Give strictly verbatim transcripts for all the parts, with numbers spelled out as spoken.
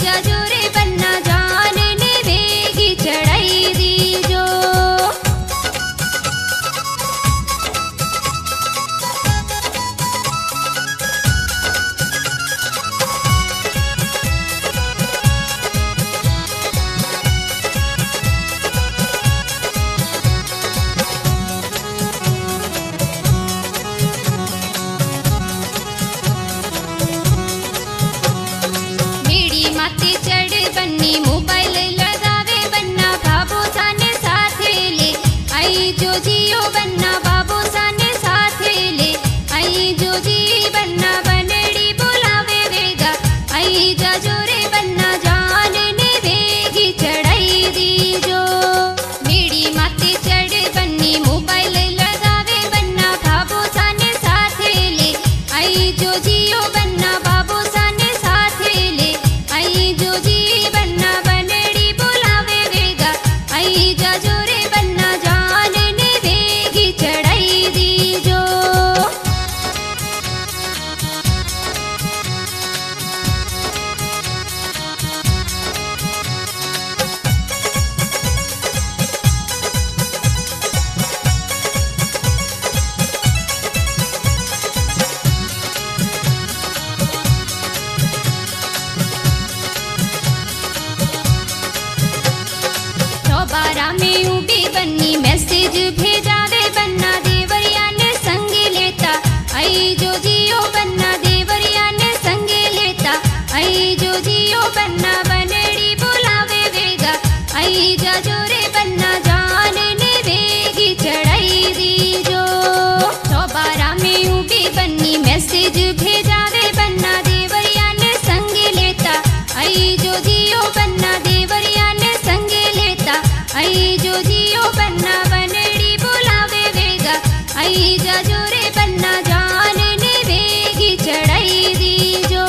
जाजो रे बन्ना जान ने वेगी चढ़ाई दीजो। मेरी माते चढ़ बन्नी मोबाइल लगावे बन्ना बाबू साने साथे ले आई जो जियो बन्ना बाबू साने साथे ले आई जो जी बन्ना बनड़ी बोलावे वेगा आई जाजो रे बन्ना जान ने वेगी चढ़ाई दीजो। मेरी माते चढ़ बन्नी मोबाइल लगावे बन्ना बाबू साने साथे ले आई जो जियो बन्ना बाबू साने साथे ले आई जो जी बन्ना बनड़ी बोलावे वेगा आई जाजो रे बन्ना जान ने वेगी चढ़ाई दीजो। चौबारा में उबी बन्नी मैसेज भेजावे बन्ना देवरिया ने संग लेता आई जो जियो बन्ना देवरिया ने संग लेता आई जो जियो बन्ना बनड़ी बोलावे वेगा आई जाजो रे बन्ना जान ने वेगी चढ़ाई दीजो। चौबारा में उबी बन्नी मैसेज भेजावे बन्ना देवरिया ने संग लेता आई जो जियो बन्ना देवरिया ने संग लेता आई जो जियो बन्ना बनड़ी बोलावे वेगा आई जाजो रे बन्ना जान ने वेगी चढ़ाई दीजो।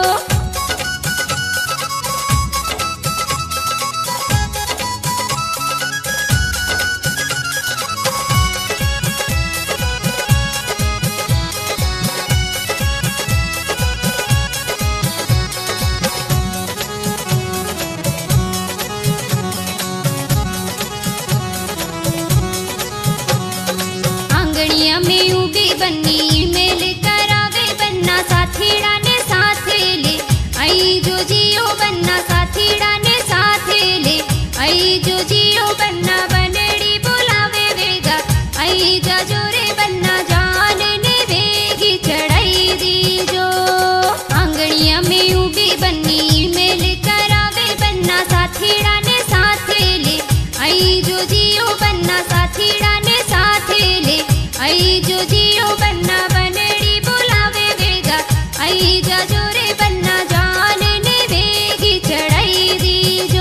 आंगणिया में उबी बन्नी ईमेल करावे बन्ना साथीड़ा ने साथे ले आई जो जियो बन्ना साथीड़ा ने साथे ले आई जो जियो बन्ना बनड़ी बोलावे वेगा आई जाजो रे बन्ना जान ने वेगी चढ़ाई दीजो। आंगणिया में उबी बन्नी ईमेल करावे बन्ना साथीड़ा ने साथे ले आई जो जियो बन्ना साथीड़ा ने साथे ले आई जो जियो बन्ना बनड़ी बोलावे वेगा आई जाजो रे बन्ना जान ने वेगी चढ़ाई दीजो।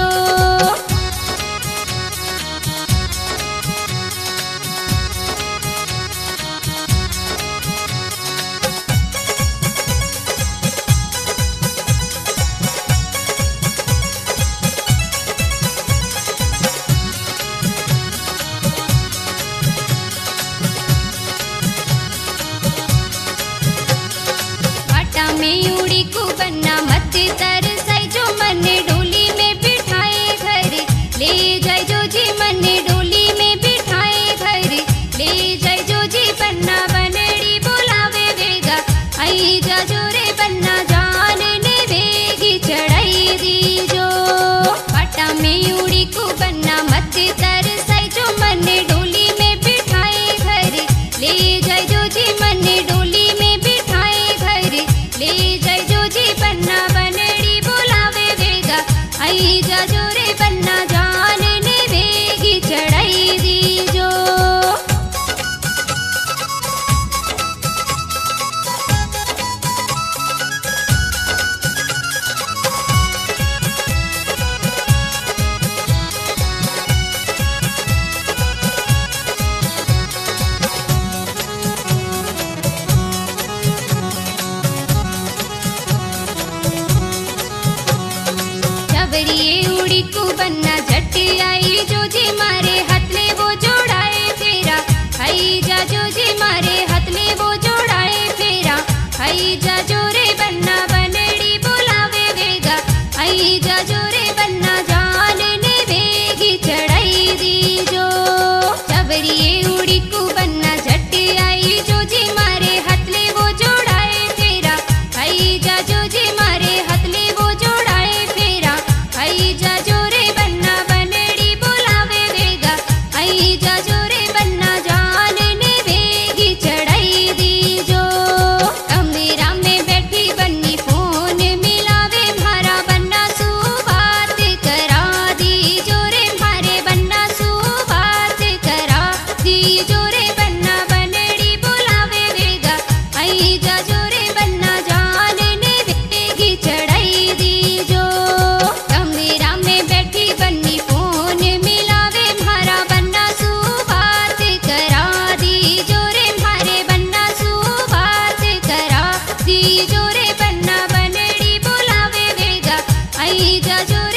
वाटा में उड़ी को बन्ना मत तरसाई जो मने डोली में बिठाए घर ले जाए जो जी मने डोली में बिठाए घर ले जाए जो जी बन्ना बनड़ी बोलावे वेगा आई जाजो रे बन्ना जान ने वेगी चढ़ाई दीजो। वाटा में उड़ी को बन्ना मत तरसाई जो मने डोली में बिठाए घर ले जाए जो जी मने डोली में बिठाए घर ले जाए जो जी बन्ना बनड़ी बोलावे वेगा आई जाजो रे बन्ना जान ने वेगी चढ़ाई दीजो। चबरिए उड़ी को बन्ना झट आई जो जी मारे हाथ ले वो जोड़ाए फेरा आई जाजो जी मारे हाथ ले वो जोड़ाए फेरा आई जाजो रे बन्ना बनड़ी बोलावे वेगा आई जा जोरे बन्ना जान ने वेगी चढ़ाई दीजो चबरिए उड़ी को बन्ना झट आई जो जी मारे हथले वो जोड़ाए फेरा आई जा जो जी मारे हथले वो जोड़ाए फेरा आई जा जोरे बन्ना बनड़ी बुलावे वेगा आई जा जोरे बन्ना जान ने वेगी चढ़ाई दीजो कमरा में बैठी बन्नी फोन मिलावे मारा बन्ना सु बात करा दी जोरे मारे बन्ना सु बात करा दी जोरे बन्ना बनड़ी बुलावे वेगा आई जा जोरे बन्ना जान ने वेगी चढ़ाई दीजो कमरा में बैठी बन्नी फोन मिलावे मारा बन्ना सु बात करा दी जोरे मारे बन्ना सु बात करा दी जोरे बन्ना बनड़ी बुलावे वेगा आई जा जोरे